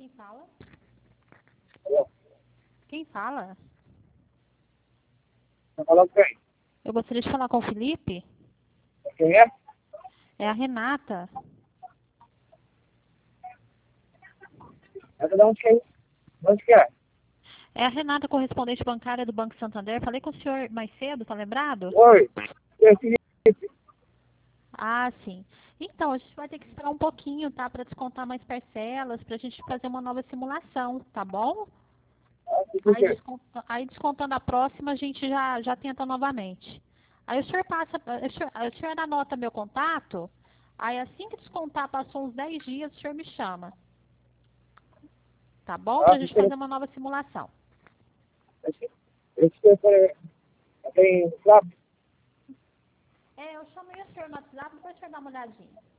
Quem fala? Alô? Quem fala? Tá falando quem? Eu gostaria de falar com o Felipe. Quem é? É a Renata. Essa de onde que é? De onde que é? É a Renata, correspondente bancária do Banco Santander. Falei com o senhor mais cedo, tá lembrado? Oi, eu queria... Ah, sim. Então, a gente vai ter que esperar um pouquinho, tá? Para descontar mais parcelas, para a gente fazer uma nova simulação, tá bom? Por quê? Aí descontando a próxima, a gente já tenta novamente. Aí o senhor passa, o senhor anota meu contato, aí assim que descontar, passou uns 10 dias, o senhor me chama, tá bom? Para a gente fazer uma nova simulação. Esse telefone tem WhatsApp? É, eu chamei o senhor no WhatsApp, depois o senhor dá uma olhadinha.